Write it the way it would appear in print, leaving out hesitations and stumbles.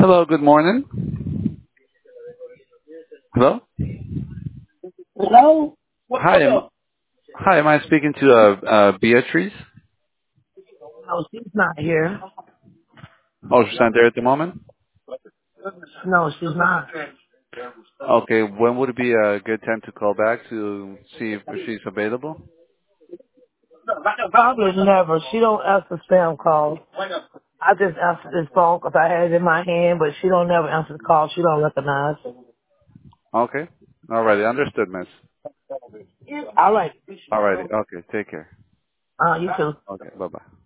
Hello, good morning. Hello? Hello? Hi, am I speaking to Beatrice? No, she's not here. Oh, she's not there at the moment? No, she's not. Okay, when would it be a good time to call back to see if she's available? Probably never. She don't answer spam calls. I just answered this phone because I had it in my hand, but she don't never answer the call. She don't recognize. Okay. Alrighty, understood, miss. All right. Alrighty, okay, take care. You too. Okay, bye-bye.